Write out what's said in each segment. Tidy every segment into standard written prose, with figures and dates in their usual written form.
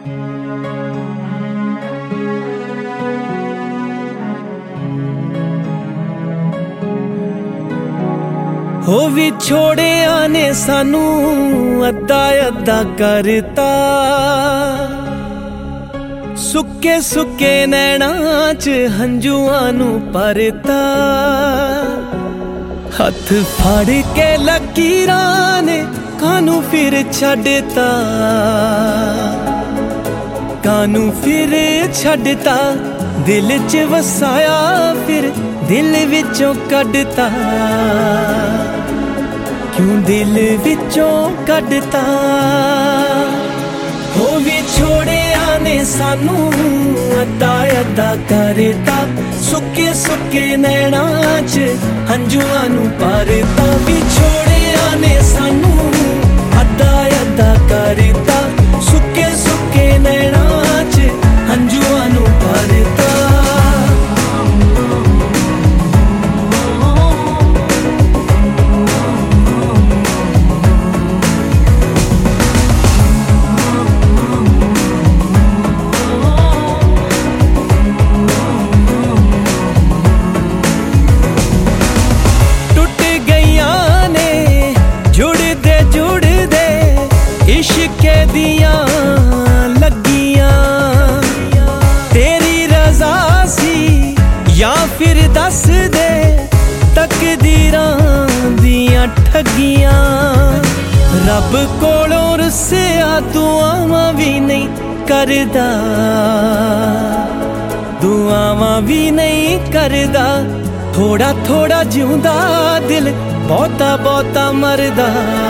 हो विछोड़िया ने सानू अद्धा अद्धा करता, सुके सुके नैना च हंजुआं नू भरता। हथ फड़ के लकीरां ने कानू फिर छड्डता, कानू फिर छड्डता। दिल च वसाया फिर दिल विचों कड्डता, क्यों दिल विचों कड्डता। हो विछोड़िया ने सानू अद्धा अद्धा करता, सुके सुके नैना च हंजुआं नू भरता। विछोड़िया ने सानू अद्धा अद्धा करता, सुके सुके नैना च हंजुआं नू भरता। इश्क़ दियां लगियां तेरी रज़ा सी या फिर दस दे तकदीरां दियां ठगियां। रब कोलों रुस्सिया दुआवां भी नहीं करदा, दुआवां भी नहीं करदा। थोड़ा थोड़ा जिउंदा दिल बहुता बहुता मरदा,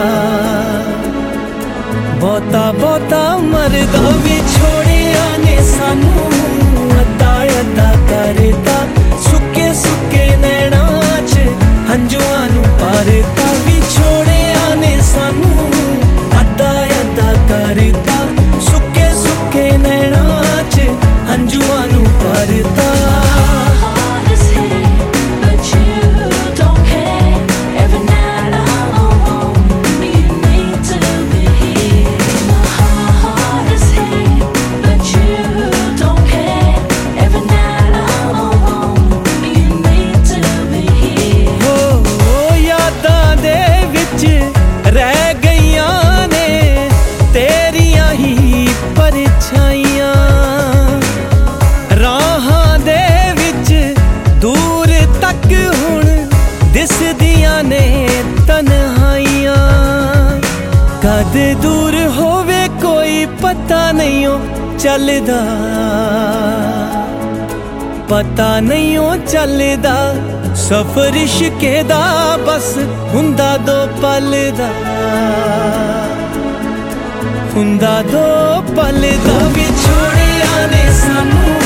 बहुता बहुता मरदा। विछोड़िया ने सानू अद्धा अद्धा करता, सुके सुके नैना च हंजुआं नू भरता। विछोड़िया ने सानू अद्धा अद्धा करता, सुके सुके नैना च हंजुआं नू भरता। रह गईयां ने तेरियां ही परछाइयां, राहां दे विच दूर तक हुण दिसदियां ने तन्हाइयां। कद दूर होवे कोई पता नहीं ओ चलदा, पता नहीं ओ चलदा। सफर इश्क़ दा बस हुंदा दो पल दा, हुंदा दो पल दा। विछोड़िया ने सानू